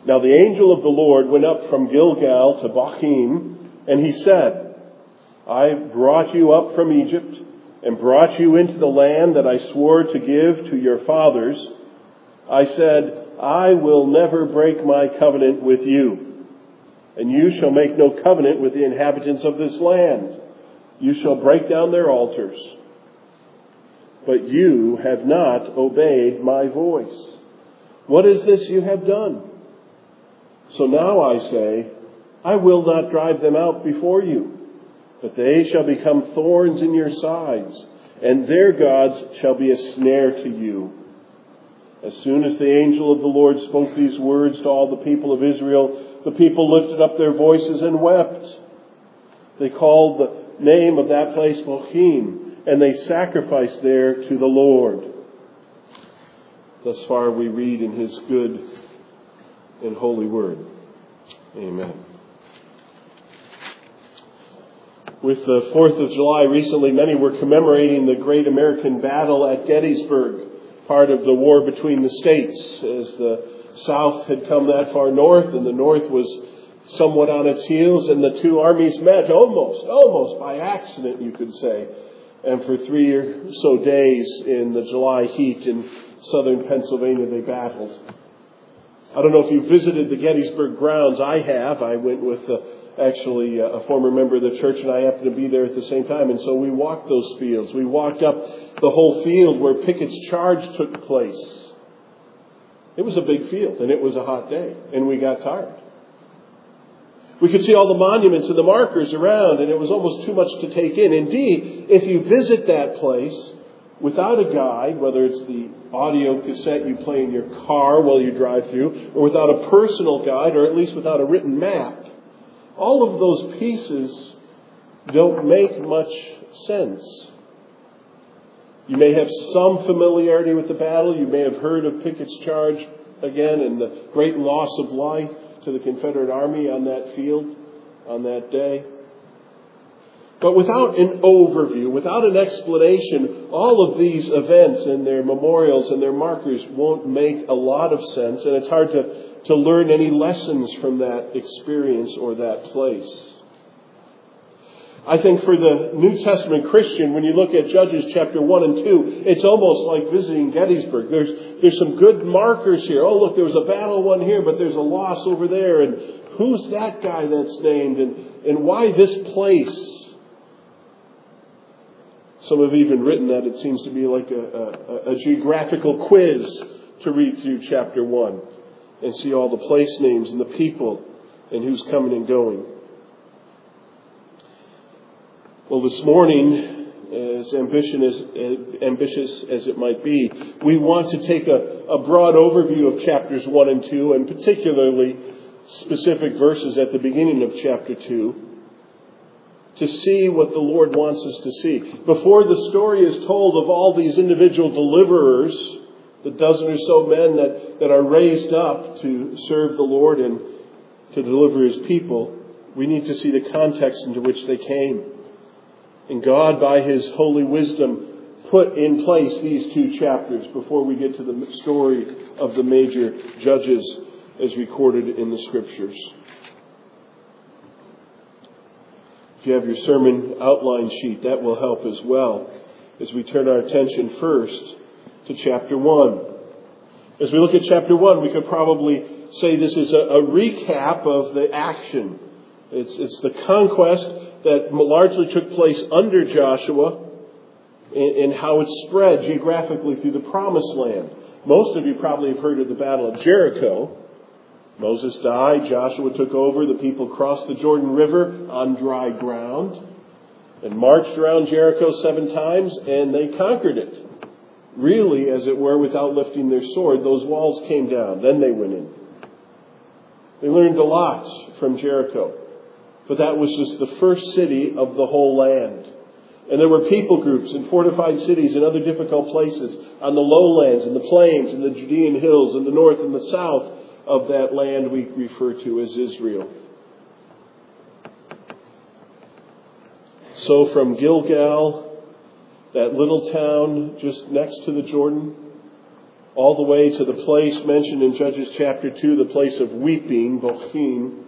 Now the angel of the Lord went up from Gilgal to Bochim, and he said, I brought you up from Egypt and brought you into the land that I swore to give to your fathers. I said, I will never break my covenant with you, and you shall make no covenant with the inhabitants of this land. You shall break down their altars. But you have not obeyed my voice. What is this you have done? So now I say, I will not drive them out before you, but they shall become thorns in your sides, and their gods shall be a snare to you. As soon as the angel of the Lord spoke these words to all the people of Israel, the people lifted up their voices and wept. They called the name of that place Bochim, and they sacrificed there to the Lord. Thus far we read in his good and holy word. Amen. With the 4th of July recently, many were commemorating the great American battle at Gettysburg, part of the war between the states, as the South had come that far north and the North was somewhat on its heels, and the two armies met almost by accident, you could say. And for 3 or so days in the July heat in southern Pennsylvania, they battled. I don't know if you visited the Gettysburg grounds. I have. I went with a former member of the church, and I happened to be there at the same time. And so we walked those fields. We walked up the whole field where Pickett's charge took place. It was a big field, and it was a hot day, and we got tired. We could see all the monuments and the markers around, and it was almost too much to take in. Indeed, if you visit that place without a guide, whether it's the audio cassette you play in your car while you drive through, or without a personal guide, or at least without a written map, all of those pieces don't make much sense. You may have some familiarity with the battle. You may have heard of Pickett's charge again and the great loss of life to the Confederate Army on that field on that day. But without an overview, without an explanation, all of these events and their memorials and their markers won't make a lot of sense, and it's hard to learn any lessons from that experience or that place. I think for the New Testament Christian, when you look at Judges chapter 1 and 2, it's almost like visiting Gettysburg. There's some good markers here. Oh, look, there was a battle won here, but there's a loss over there. And who's that guy that's named? And why this place? Some have even written that it seems to be like a geographical quiz to read through chapter 1 and see all the place names and the people and who's coming and going. Well, this morning, as ambitious as it might be, we want to take a broad overview of chapters 1 and 2, and particularly specific verses at the beginning of chapter 2, to see what the Lord wants us to see. Before the story is told of all these individual deliverers, the dozen or so men that are raised up to serve the Lord and to deliver his people, we need to see the context into which they came. And God, by his holy wisdom, put in place these 2 chapters before we get to the story of the major judges as recorded in the Scriptures. If you have your sermon outline sheet, that will help as well as we turn our attention first to chapter 1. As we look at chapter 1, we could probably say this is a recap of the action. It's the conquest that largely took place under Joshua and how it spread geographically through the Promised Land. Most of you probably have heard of the Battle of Jericho. Moses died, Joshua took over, the people crossed the Jordan River on dry ground and marched around Jericho 7 times, and they conquered it. Really, as it were, without lifting their sword. Those walls came down, then they went in. They learned a lot from Jericho. But that was just the first city of the whole land. And there were people groups in fortified cities and other difficult places on the lowlands and the plains and the Judean hills and the north and the south of that land we refer to as Israel. So from Gilgal, that little town just next to the Jordan, all the way to the place mentioned in Judges chapter 2, the place of weeping, Bochim.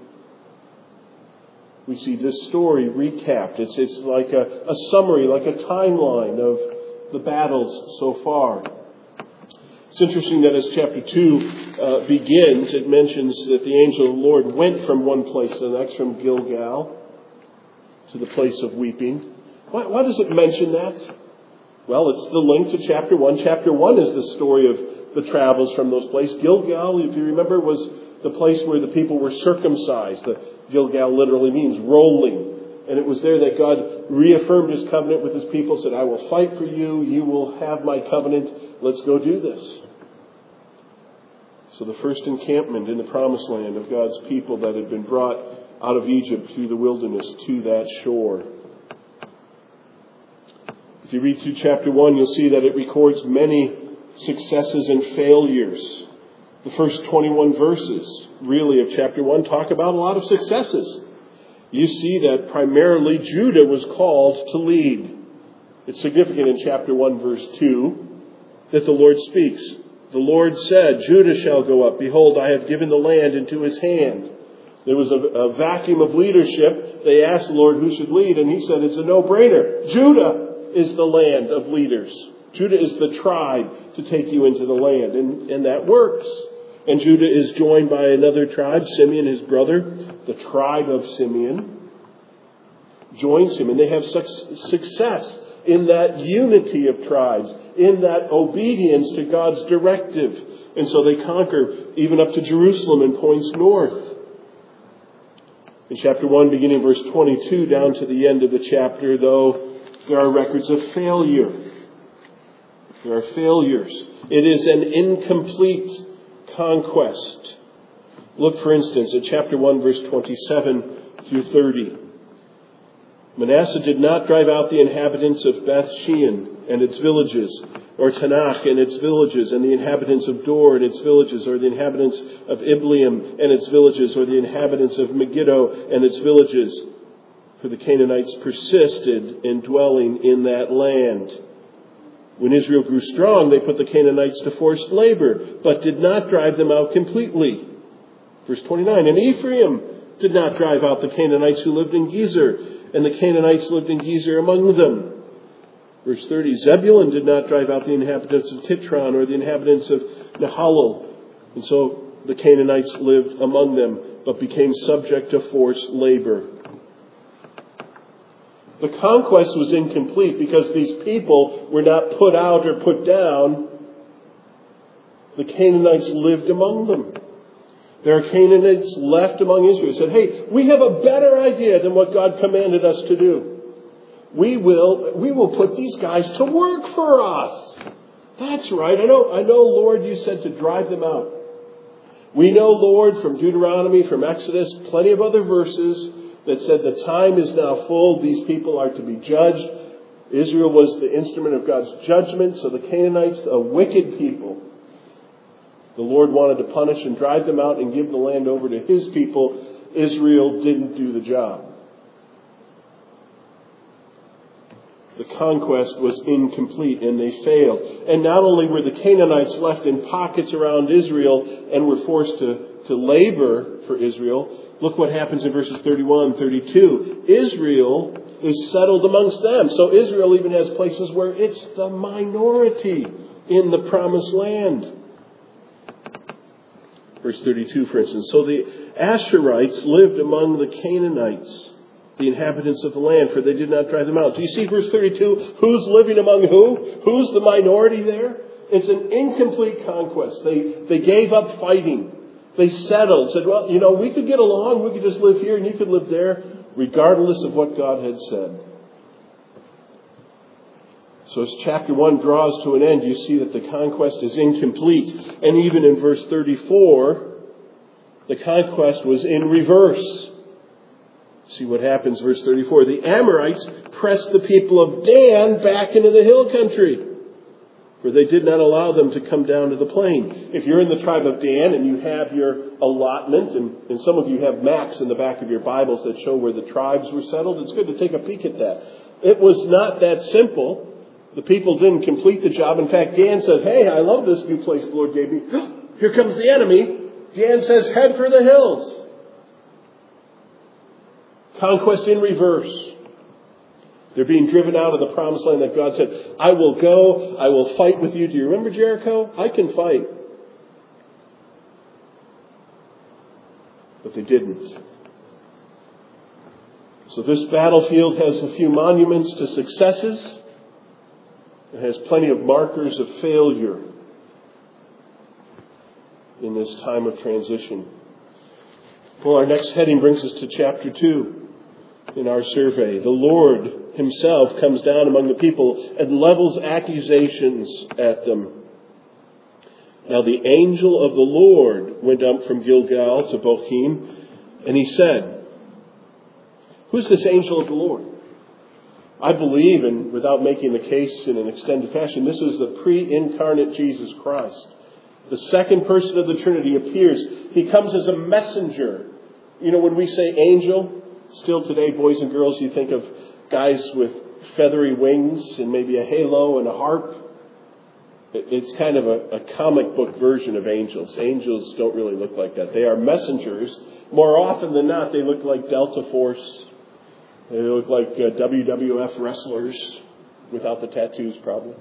We see this story recapped. It's like a summary, like a timeline of the battles so far. It's interesting that as chapter 2 begins, it mentions that the angel of the Lord went from one place to the next, from Gilgal to the place of weeping. Why does it mention that? Well, it's the link to chapter 1. Chapter 1 is the story of the travels from those places. Gilgal, if you remember, was the place where the people were circumcised. The Gilgal literally means rolling. And it was there that God reaffirmed his covenant with his people, said, I will fight for you. You will have my covenant. Let's go do this. So the first encampment in the promised land of God's people that had been brought out of Egypt through the wilderness to that shore. If you read through chapter 1, you'll see that it records many successes and failures. The first 21 verses, really, of chapter 1 talk about a lot of successes. You see that primarily Judah was called to lead. It's significant in chapter 1, verse 2, that the Lord speaks. The Lord said, Judah shall go up. Behold, I have given the land into his hand. There was a vacuum of leadership. They asked the Lord who should lead, and he said, it's a no-brainer. Judah is the land of leaders. Judah is the tribe to take you into the land. And that works. And Judah is joined by another tribe, Simeon, his brother. The tribe of Simeon joins him. And they have success in that unity of tribes, in that obedience to God's directive. And so they conquer even up to Jerusalem and points north. In chapter 1, beginning verse 22 down to the end of the chapter, though, there are records of failure. There are failures. It is an incomplete conquest. Look, for instance, at chapter 1, verse 27 through 30. Manasseh did not drive out the inhabitants of Beth Shean and its villages, or Tanakh and its villages, and the inhabitants of Dor and its villages, or the inhabitants of Ibleam and its villages, or the inhabitants of Megiddo and its villages. For the Canaanites persisted in dwelling in that land. When Israel grew strong, they put the Canaanites to forced labor, but did not drive them out completely. Verse 29, and Ephraim did not drive out the Canaanites who lived in Gezer, and the Canaanites lived in Gezer among them. Verse 30, Zebulun did not drive out the inhabitants of Titron or the inhabitants of Nahalol. And so the Canaanites lived among them, but became subject to forced labor. The conquest was incomplete because these people were not put out or put down. The Canaanites lived among them. There are Canaanites left among Israel who said, hey, we have a better idea than what God commanded us to do. We will put these guys to work for us. That's right. I know, Lord, you said to drive them out. We know, Lord, from Deuteronomy, from Exodus, plenty of other verses that said the time is now full. These people are to be judged. Israel was the instrument of God's judgment. So the Canaanites, a wicked people, the Lord wanted to punish and drive them out and give the land over to his people. Israel didn't do the job. The conquest was incomplete and they failed. And not only were the Canaanites left in pockets around Israel and were forced to labor for Israel, look what happens in verses 31 and 32. Israel is settled amongst them. So Israel even has places where it's the minority in the promised land. Verse 32, for instance. So the Asherites lived among the Canaanites, the inhabitants of the land, for they did not drive them out. Do you see verse 32? Who's living among who? Who's the minority there? It's an incomplete conquest. They gave up fighting. They settled, said, well, we could get along. We could just live here and you could live there, regardless of what God had said. So as chapter 1 draws to an end, you see that the conquest is incomplete. And even in verse 34, the conquest was in reverse. See what happens, verse 34. The Amorites pressed the people of Dan back into the hill country, for they did not allow them to come down to the plain. If you're in the tribe of Dan and you have your allotment, and some of you have maps in the back of your Bibles that show where the tribes were settled, it's good to take a peek at that. It was not that simple. The people didn't complete the job. In fact, Dan said, hey, I love this new place the Lord gave me. Here comes the enemy. Dan says, head for the hills. Conquest in reverse. They're being driven out of the promised land that God said, I will go, I will fight with you. Do you remember Jericho? I can fight. But they didn't. So this battlefield has a few monuments to successes. It has plenty of markers of failure in this time of transition. Well, our next heading brings us to chapter 2 in our survey. The Lord himself comes down among the people and levels accusations at them. Now the angel of the Lord went up from Gilgal to Bochim, and he said, who's this angel of the Lord? I believe, and without making the case in an extended fashion, this is the pre-incarnate Jesus Christ. The second person of the Trinity appears. He comes as a messenger. You know, when we say angel, still today, boys and girls, you think of guys with feathery wings and maybe a halo and a harp. It's kind of a comic book version of angels. Angels don't really look like that. They are messengers. More often than not, they look like Delta Force. They look like WWF wrestlers without the tattoos, probably.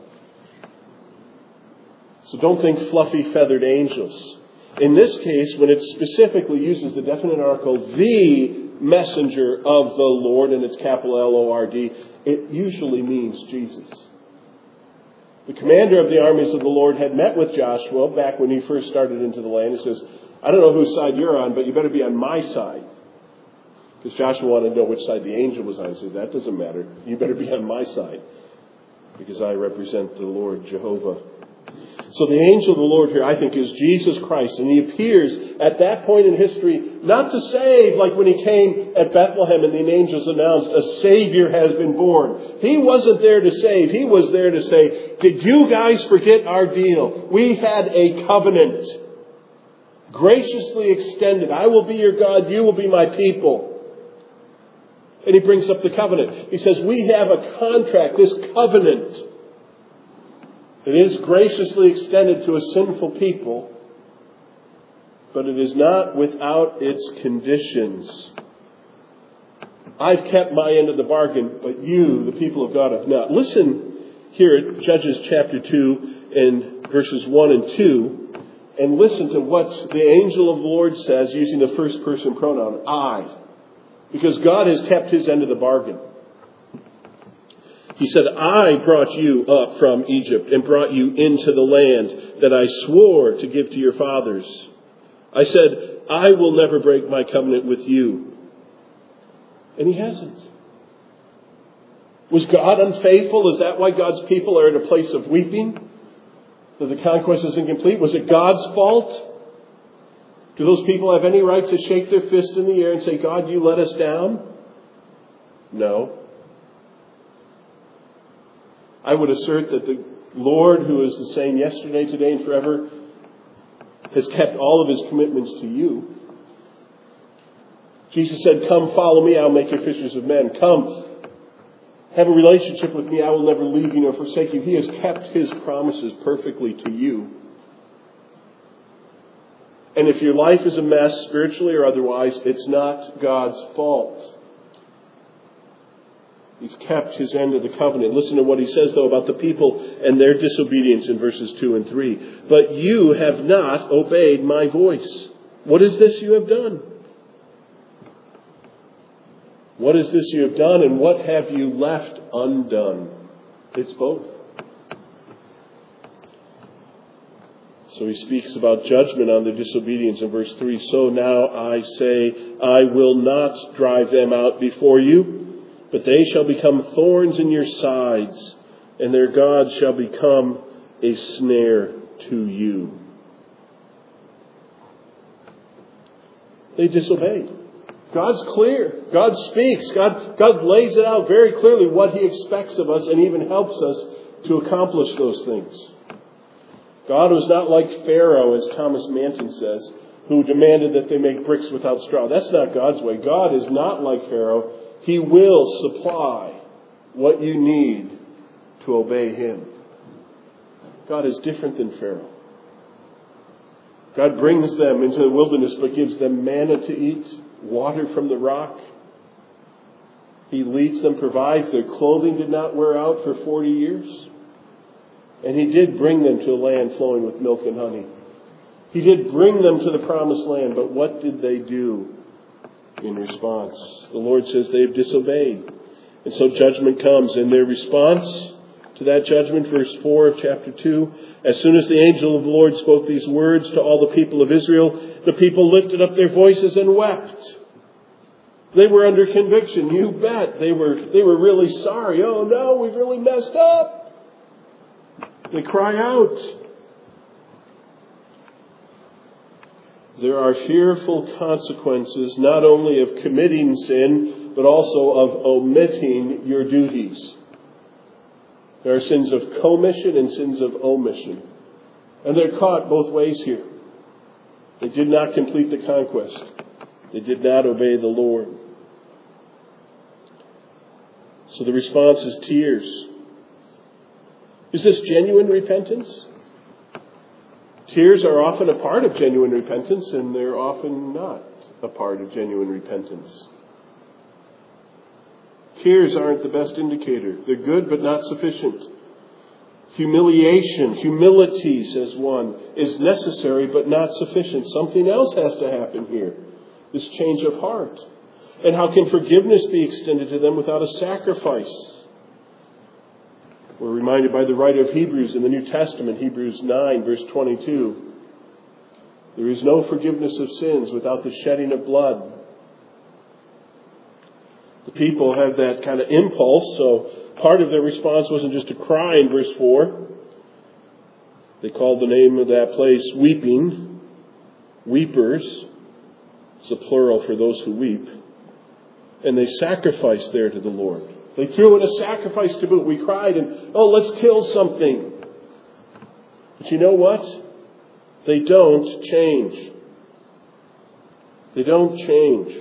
So don't think fluffy feathered angels. In this case, when it specifically uses the definite article, the messenger of the Lord, and it's capital L-O-R-D, it usually means Jesus. The commander of the armies of the Lord had met with Joshua back when he first started into the land. He says, I don't know whose side you're on, but you better be on my side. Because Joshua wanted to know which side the angel was on. He says, that doesn't matter. You better be on my side. Because I represent the Lord Jehovah. So the angel of the Lord here, I think, is Jesus Christ. And he appears at that point in history, not to save, like when he came at Bethlehem and the angels announced, a Savior has been born. He wasn't there to save. He was there to say, did you guys forget our deal? We had a covenant. Graciously extended. I will be your God. You will be my people. And he brings up the covenant. He says, we have a contract, this covenant. It is graciously extended to a sinful people, but it is not without its conditions. I've kept my end of the bargain, but you, the people of God, have not. Listen here at Judges chapter 2 and verses 1 and 2, and listen to what the angel of the Lord says using the first person pronoun, I. Because God has kept his end of the bargain. He said, I brought you up from Egypt and brought you into the land that I swore to give to your fathers. I said, I will never break my covenant with you. And he hasn't. Was God unfaithful? Is that why God's people are at a place of weeping? That the conquest is incomplete? Was it God's fault? Do those people have any right to shake their fist in the air and say, God, you let us down? No. I would assert that the Lord, who is the same yesterday, today, and forever, has kept all of his commitments to you. Jesus said, come follow me, I'll make you fishers of men. Come, have a relationship with me, I will never leave you nor forsake you. He has kept his promises perfectly to you. And if your life is a mess, spiritually or otherwise, it's not God's fault. He's kept his end of the covenant. Listen to what he says, though, about the people and their disobedience in verses 2 and 3. But you have not obeyed my voice. What is this you have done? What is this you have done, and what have you left undone? It's both. So he speaks about judgment on their disobedience in verse 3. So now I say, I will not drive them out before you, but they shall become thorns in your sides, and their God shall become a snare to you. They disobeyed. God's clear. God speaks. God lays it out very clearly what he expects of us and even helps us to accomplish those things. God was not like Pharaoh, as Thomas Manton says, who demanded that they make bricks without straw. That's not God's way. God is not like Pharaoh. He will supply what you need to obey Him. God is different than Pharaoh. God brings them into the wilderness but gives them manna to eat, water from the rock. He leads them, provides. Their clothing did not wear out for 40 years. And He did bring them to a land flowing with milk and honey. He did bring them to the promised land, but what did they do in response? The Lord says they have disobeyed. And so judgment comes. And their response to that judgment, verse 4 of chapter 2, as soon as the angel of the Lord spoke these words to all the people of Israel, the people lifted up their voices and wept. They were under conviction, you bet. They were really sorry. Oh no, we've really messed up. They cry out. There are fearful consequences not only of committing sin, but also of omitting your duties. There are sins of commission and sins of omission. And they're caught both ways here. They did not complete the conquest. They did not obey the Lord. So the response is tears. Is this genuine repentance? Tears are often a part of genuine repentance, and they're often not a part of genuine repentance. Tears aren't the best indicator. They're good, but not sufficient. Humility, says one, is necessary, but not sufficient. Something else has to happen here. This change of heart. And how can forgiveness be extended to them without a sacrifice? We're reminded by the writer of Hebrews in the New Testament, Hebrews 9, verse 22. There is no forgiveness of sins without the shedding of blood. The people had that kind of impulse, so part of their response wasn't just to cry in verse 4. They called the name of that place weeping, weepers. It's a plural for those who weep. And they sacrificed there to the Lord. They threw in a sacrifice to boot. We cried and, let's kill something. But you know what? They don't change. They don't change.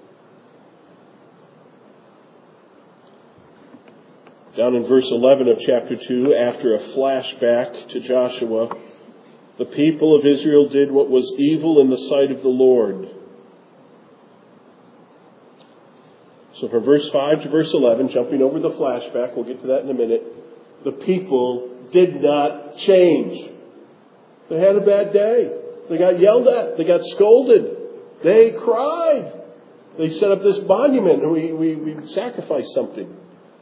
Down in verse 11 of chapter 2, after a flashback to Joshua, the people of Israel did what was evil in the sight of the Lord. So from verse 5 to verse 11, jumping over the flashback, we'll get to that in a minute, the people did not change. They had a bad day. They got yelled at. They got scolded. They cried. They set up this monument and we sacrificed something.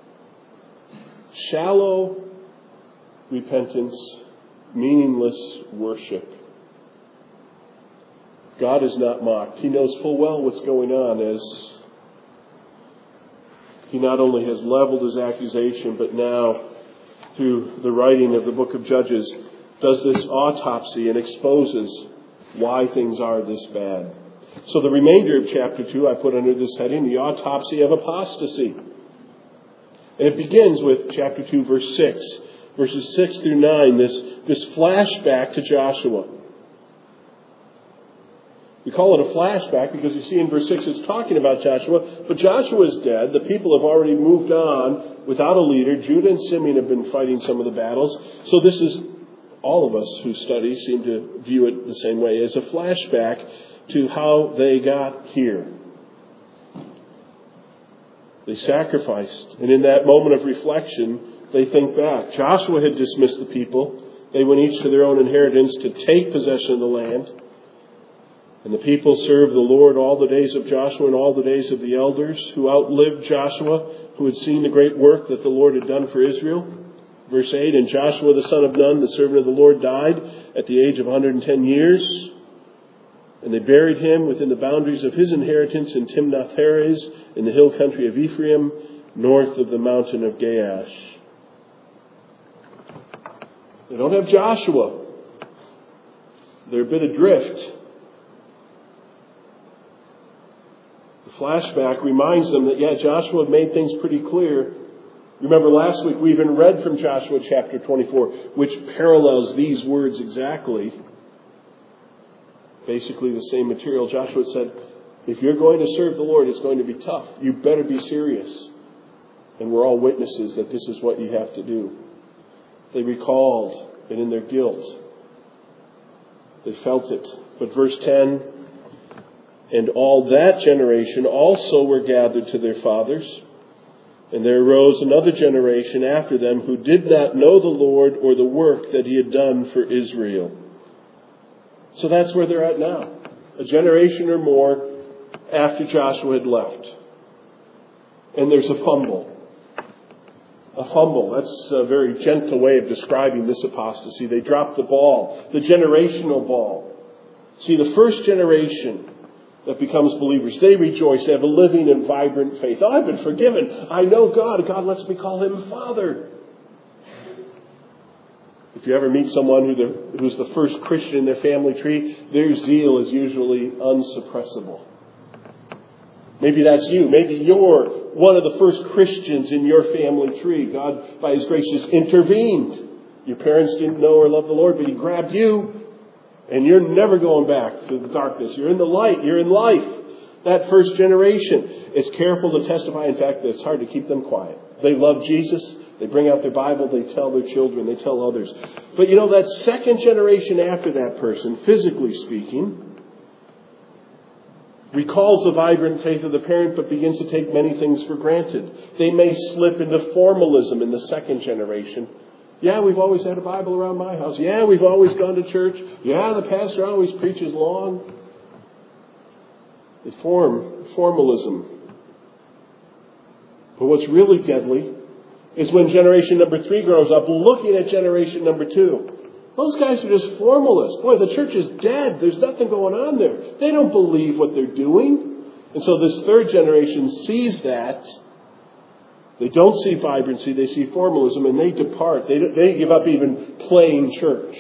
Shallow repentance, meaningless worship. God is not mocked. He knows full well what's going on as He not only has leveled his accusation, but now, through the writing of the book of Judges, does this autopsy and exposes why things are this bad. So the remainder of chapter 2, I put under this heading, the autopsy of apostasy. And it begins with chapter 2, verse 6. Verses 6 through 9, this flashback to Joshua. We call it a flashback because you see in verse 6 it's talking about Joshua. But Joshua is dead. The people have already moved on without a leader. Judah and Simeon have been fighting some of the battles. So this is, all of us who study seem to view it the same way, as a flashback to how they got here. They sacrificed. And in that moment of reflection, they think back. Joshua had dismissed the people. They went each to their own inheritance to take possession of the land. And the people served the Lord all the days of Joshua and all the days of the elders who outlived Joshua, who had seen the great work that the Lord had done for Israel. Verse 8, and Joshua the son of Nun, the servant of the Lord, died at the age of 110 years. And they buried him within the boundaries of his inheritance in Timnath-Heres, in the hill country of Ephraim, north of the mountain of Gaash. They don't have Joshua. They're a bit adrift. The flashback reminds them that, Joshua had made things pretty clear. Remember last week we even read from Joshua chapter 24, which parallels these words exactly. Basically the same material. Joshua said, if you're going to serve the Lord, it's going to be tough. You better be serious. And we're all witnesses that this is what you have to do. They recalled, and in their guilt, they felt it. But verse 10, and all that generation also were gathered to their fathers. And there arose another generation after them who did not know the Lord or the work that he had done for Israel. So that's where they're at now. A generation or more after Joshua had left. And there's a fumble. A fumble. That's a very gentle way of describing this apostasy. They dropped the ball. The generational ball. See, the first generation that becomes believers, they rejoice. They have a living and vibrant faith. Oh, I've been forgiven. I know God. God lets me call him Father. If you ever meet someone who's the first Christian in their family tree, their zeal is usually unsuppressible. Maybe that's you. Maybe you're one of the first Christians in your family tree. God, by his grace, just intervened. Your parents didn't know or love the Lord, but he grabbed you. And you're never going back to the darkness. You're in the light. You're in life. That first generation is careful to testify. In fact, it's hard to keep them quiet. They love Jesus. They bring out their Bible. They tell their children. They tell others. But that second generation after that person, physically speaking, recalls the vibrant faith of the parent, but begins to take many things for granted. They may slip into formalism in the second generation. Yeah, we've always had a Bible around my house. Yeah, we've always gone to church. Yeah, the pastor always preaches long. They form formalism. But what's really deadly is when generation number 3 grows up looking at generation number 2. Those guys are just formalists. Boy, the church is dead. There's nothing going on there. They don't believe what they're doing. And so this third generation sees that. They don't see vibrancy, they see formalism, and they depart. They give up even playing church.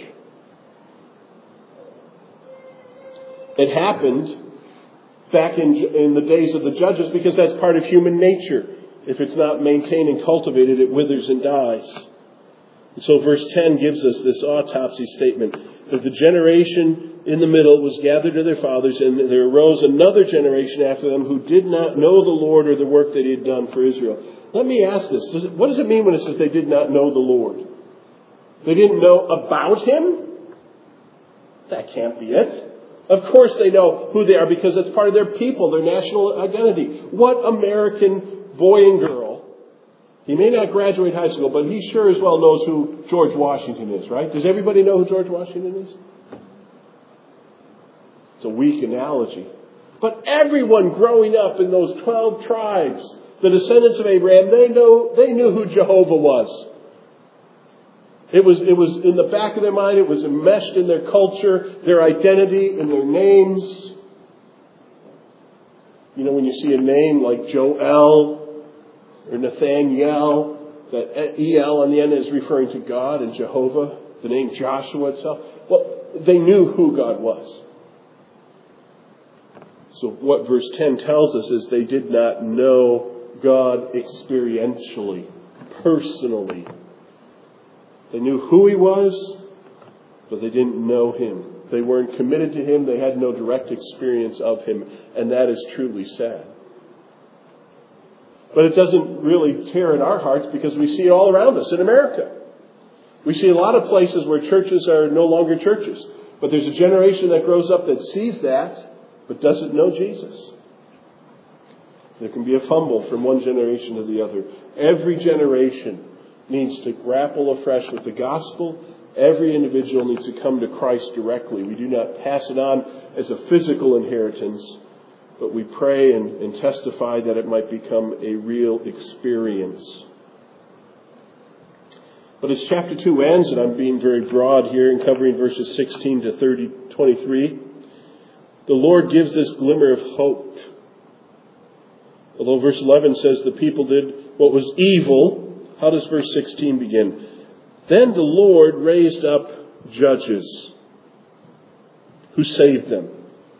It happened back in the days of the judges because that's part of human nature. If it's not maintained and cultivated, it withers and dies. And so verse 10 gives us this autopsy statement that the generation in the middle was gathered to their fathers, and there arose another generation after them who did not know the Lord or the work that he had done for Israel. Let me ask this. What does it mean when it says they did not know the Lord? They didn't know about him? That can't be it. Of course they know who they are because it's part of their people, their national identity. What American boy and girl, he may not graduate high school, but he sure as well knows who George Washington is, right? Does everybody know who George Washington is? It's a weak analogy. But everyone growing up in those 12 tribes, the descendants of Abraham, they knew who Jehovah was. It was in the back of their mind. It was enmeshed in their culture, their identity, in their names. When you see a name like Joel or Nathaniel, that El on the end is referring to God and Jehovah. The name Joshua itself. Well, they knew who God was. So what verse 10 tells us is they did not know God experientially, personally. They knew who he was, but they didn't know him. They weren't committed to him. They had no direct experience of him. And that is truly sad. But it doesn't really tear at our hearts because we see it all around us in America. We see a lot of places where churches are no longer churches. But there's a generation that grows up that sees that, but doesn't know Jesus. There can be a fumble from one generation to the other. Every generation needs to grapple afresh with the gospel. Every individual needs to come to Christ directly. We do not pass it on as a physical inheritance, but we pray and testify that it might become a real experience. But as chapter 2 ends, and I'm being very broad here and covering verses 16 to 23, the Lord gives this glimmer of hope. Although verse 11 says the people did what was evil, how does verse 16 begin? Then the Lord raised up judges who saved them.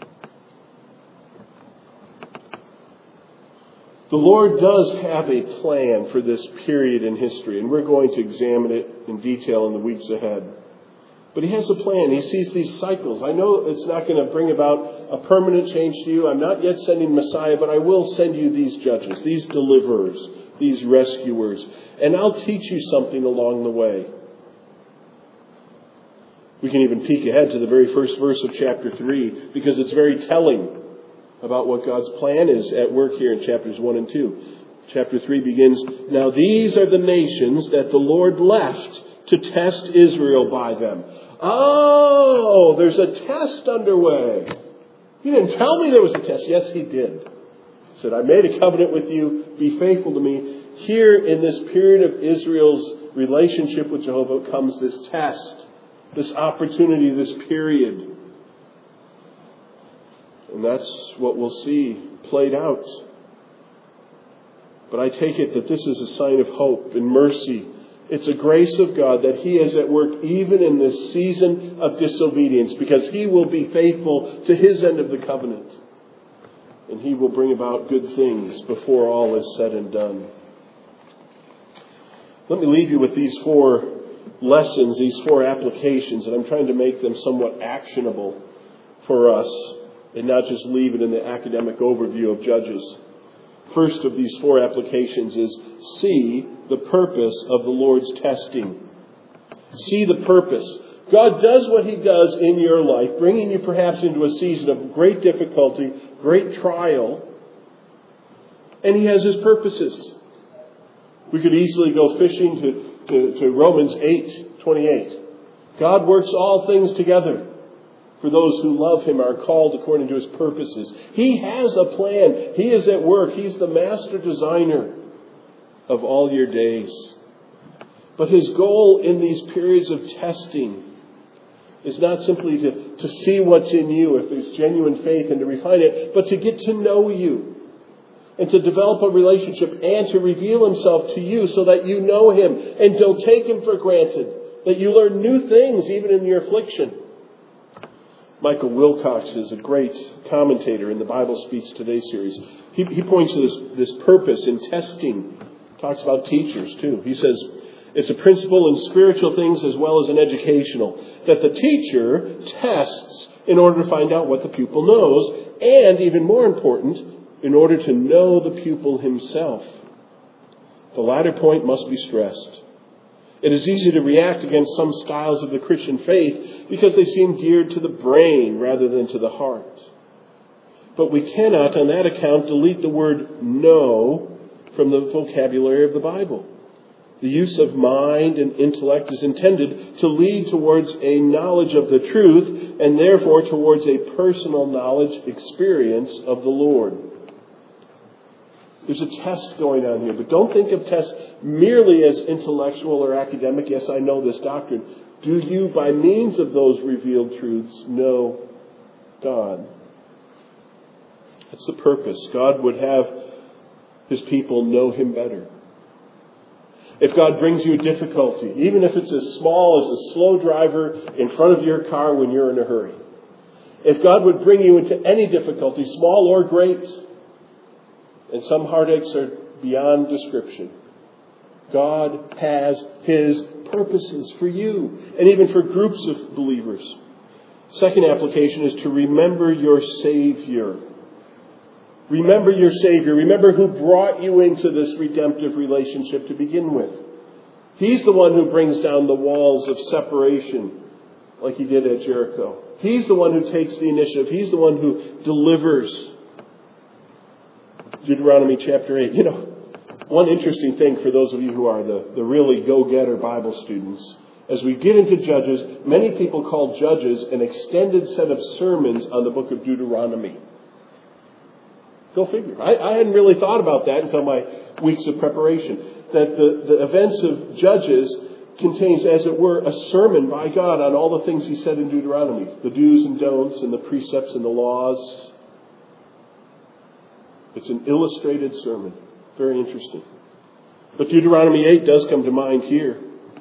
The Lord does have a plan for this period in history, and we're going to examine it in detail in the weeks ahead. But he has a plan. He sees these cycles. I know it's not going to bring about a permanent change to you. I'm not yet sending Messiah, but I will send you these judges, these deliverers, these rescuers. And I'll teach you something along the way. We can even peek ahead to the very first verse of chapter 3 because it's very telling about what God's plan is at work here in chapters 1 and 2. Chapter 3 begins, "Now these are the nations that the Lord left to test Israel by them." Oh, there's a test underway. He didn't tell me there was a test. Yes, he did. He said, "I made a covenant with you. Be faithful to me." Here in this period of Israel's relationship with Jehovah comes this test, this opportunity, this period. And that's what we'll see played out. But I take it that this is a sign of hope and mercy. It's a grace of God that He is at work even in this season of disobedience, because He will be faithful to His end of the covenant. And He will bring about good things before all is said and done. Let me leave you with these 4 lessons, these 4 applications, and I'm trying to make them somewhat actionable for us and not just leave it in the academic overview of Judges. First of these 4 applications is see the purpose of the Lord's testing. See the purpose. God does what He does in your life, bringing you perhaps into a season of great difficulty, great trial, and He has His purposes. We could easily go fishing to Romans 8:28. God works all things together for those who love Him, are called according to His purposes. He has a plan. He is at work. He's the master designer of all your days. But His goal in these periods of testing is not simply to see what's in you, if there's genuine faith, and to refine it, but to get to know you and to develop a relationship and to reveal Himself to you so that you know Him and don't take Him for granted, that you learn new things even in your affliction. Michael Wilcox is a great commentator in the Bible Speaks Today series. He points to this purpose in testing. Talks about teachers too. He says, it's a principle in spiritual things as well as in educational, that the teacher tests in order to find out what the pupil knows, and even more important, in order to know the pupil himself. The latter point must be stressed. It is easy to react against some styles of the Christian faith because they seem geared to the brain rather than to the heart. But we cannot, on that account, delete the word know from the vocabulary of the Bible. The use of mind and intellect is intended to lead towards a knowledge of the truth and therefore towards a personal knowledge experience of the Lord. There's a test going on here, but don't think of tests merely as intellectual or academic. Yes, I know this doctrine. Do you, by means of those revealed truths, know God? That's the purpose. God would have His people know Him better. If God brings you a difficulty, even if it's as small as a slow driver in front of your car when you're in a hurry, if God would bring you into any difficulty, small or great, and some heartaches are beyond description, God has His purposes for you and even for groups of believers. Second application is to remember your Savior. Remember your Savior. Remember who brought you into this redemptive relationship to begin with. He's the one who brings down the walls of separation like He did at Jericho. He's the one who takes the initiative. He's the one who delivers. Deuteronomy chapter 8. You know, one interesting thing for those of you who are the really go-getter Bible students, as we get into Judges, many people call Judges an extended set of sermons on the book of Deuteronomy. Go figure. I hadn't really thought about that until my weeks of preparation. That the events of Judges contains, as it were, a sermon by God on all the things He said in Deuteronomy. The do's and don'ts and the precepts and the laws. It's an illustrated sermon. Very interesting. But Deuteronomy 8 does come to mind here.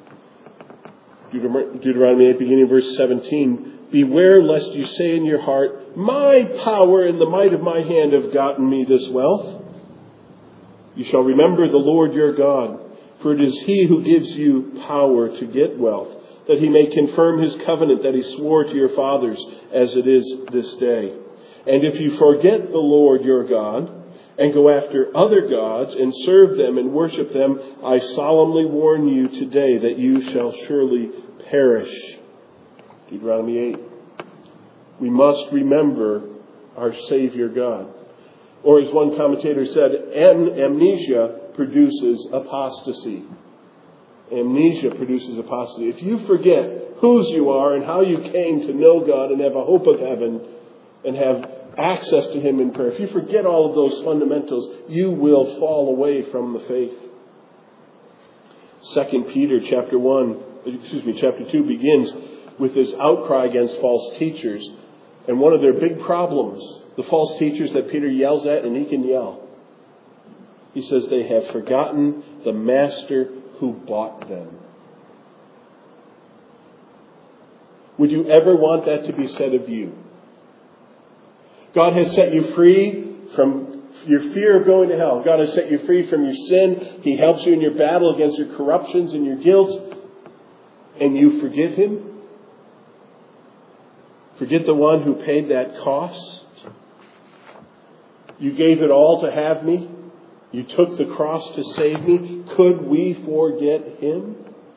Deuteronomy 8, beginning verse 17. Beware lest you say in your heart, my power and the might of my hand have gotten me this wealth. You shall remember the Lord your God, for it is He who gives you power to get wealth, that He may confirm His covenant that He swore to your fathers, as it is this day. And if you forget the Lord your God, and go after other gods and serve them and worship them, I solemnly warn you today that you shall surely perish. Deuteronomy 8. We must remember our Savior God. Or as one commentator said, amnesia produces apostasy. Amnesia produces apostasy. If you forget whose you are and how you came to know God and have a hope of heaven and have access to Him in prayer, if you forget all of those fundamentals, you will fall away from the faith. 2 Peter chapter 2 begins with this outcry against false teachers. And one of their big problems, the false teachers that Peter yells at, and he can yell. He says they have forgotten the master who bought them. Would you ever want that to be said of you? God has set you free from your fear of going to hell. God has set you free from your sin. He helps you in your battle against your corruptions and your guilt. And you forget Him? Forget the one who paid that cost? You gave it all to have me? You took the cross to save me? Could we forget Him?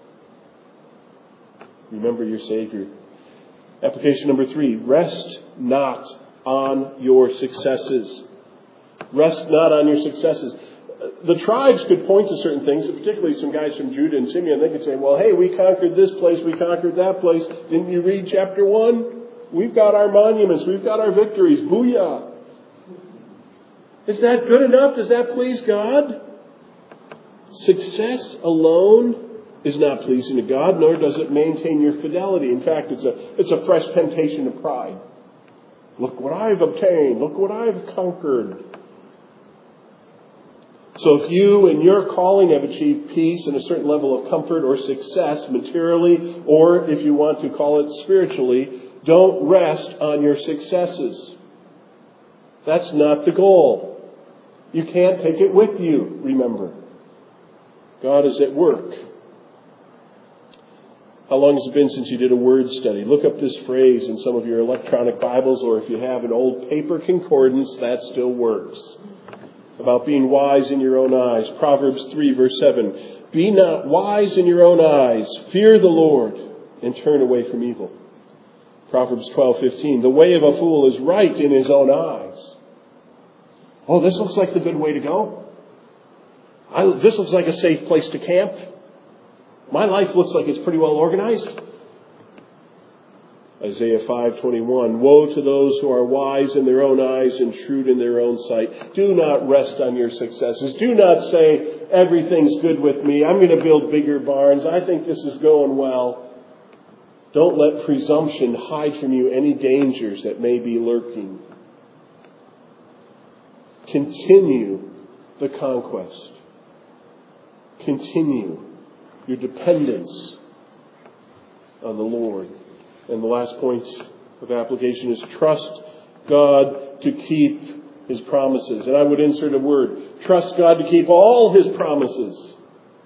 Remember your Savior. Application number 3. Rest not on your successes. Rest not on your successes. The tribes could point to certain things, particularly some guys from Judah and Simeon. They could say, well, hey, we conquered this place, we conquered that place. Didn't you read chapter 1? We've got our monuments, we've got our victories. Booyah! Is that good enough? Does that please God? Success alone is not pleasing to God, nor does it maintain your fidelity. In fact, it's a fresh temptation of pride. Look what I've obtained. Look what I've conquered. So if you and your calling have achieved peace and a certain level of comfort or success materially, or if you want to call it spiritually, don't rest on your successes. That's not the goal. You can't take it with you, remember. God is at work. How long has it been since you did a word study? Look up this phrase in some of your electronic Bibles, or if you have an old paper concordance, that still works. About being wise in your own eyes. Proverbs 3 verse 7. Be not wise in your own eyes. Fear the Lord and turn away from evil. Proverbs 12:15. The way of a fool is right in his own eyes. Oh, this looks like the good way to go. This looks like a safe place to camp. My life looks like it's pretty well organized. Isaiah 5:21. Woe to those who are wise in their own eyes and shrewd in their own sight. Do not rest on your successes. Do not say, everything's good with me. I'm going to build bigger barns. I think this is going well. Don't let presumption hide from you any dangers that may be lurking. Continue the conquest. Continue your dependence on the Lord. And the last point of application is trust God to keep His promises. And I would insert a word. Trust God to keep all His promises.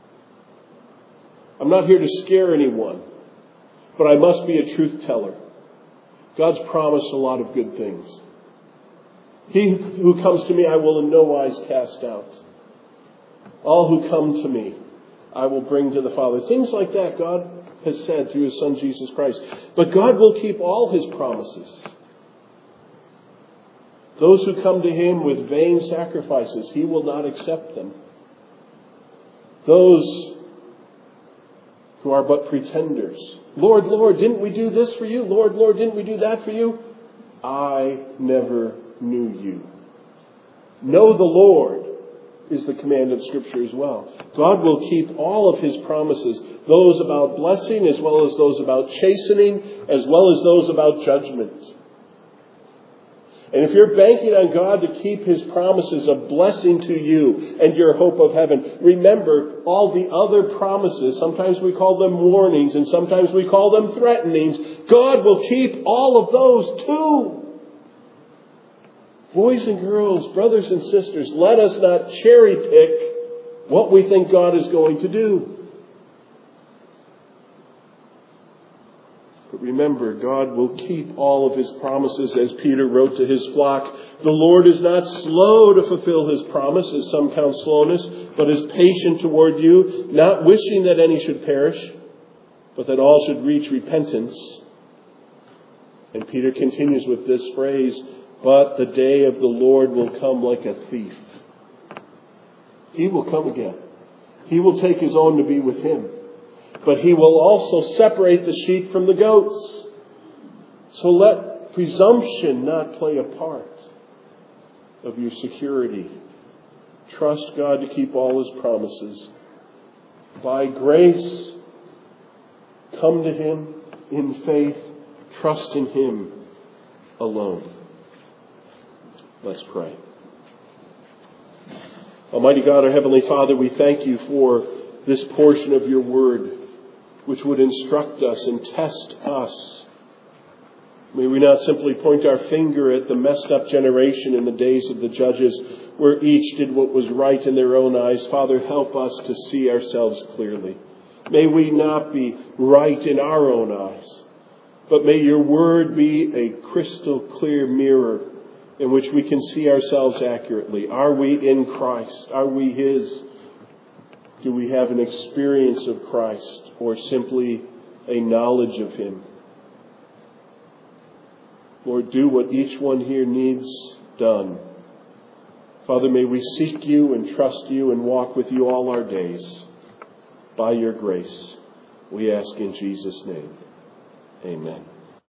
I'm not here to scare anyone, but I must be a truth teller. God's promised a lot of good things. He who comes to me, I will in no wise cast out. All who come to me, I will bring to the Father. Things like that God has said through His Son Jesus Christ. But God will keep all His promises. Those who come to Him with vain sacrifices, He will not accept them. Those who are but pretenders. Lord, Lord, didn't we do this for you? Lord, Lord, didn't we do that for you? I never knew you. Know the Lord is the command of Scripture as well. God will keep all of His promises, those about blessing as well as those about chastening, as well as those about judgment. And if you're banking on God to keep His promises of blessing to you and your hope of heaven, remember all the other promises. Sometimes we call them warnings and sometimes we call them threatenings. God will keep all of those too. Boys and girls, brothers and sisters, let us not cherry pick what we think God is going to do. But remember, God will keep all of His promises, as Peter wrote to his flock. The Lord is not slow to fulfill His promise, as some count slowness, but is patient toward you, not wishing that any should perish, but that all should reach repentance. And Peter continues with this phrase, but the day of the Lord will come like a thief. He will come again. He will take his own to be with him. But he will also separate the sheep from the goats. So let presumption not play a part of your security. Trust God to keep all His promises. By grace, come to Him in faith. Trust in Him alone. Let's pray. Almighty God, our Heavenly Father, we thank You for this portion of Your Word, which would instruct us and test us. May we not simply point our finger at the messed up generation in the days of the judges, where each did what was right in their own eyes. Father, help us to see ourselves clearly. May we not be right in our own eyes, but may Your Word be a crystal clear mirror in which we can see ourselves accurately. Are we in Christ? Are we His? Do we have an experience of Christ or simply a knowledge of Him? Lord, do what each one here needs done. Father, may we seek You and trust You and walk with You all our days. By Your grace, we ask in Jesus' name. Amen.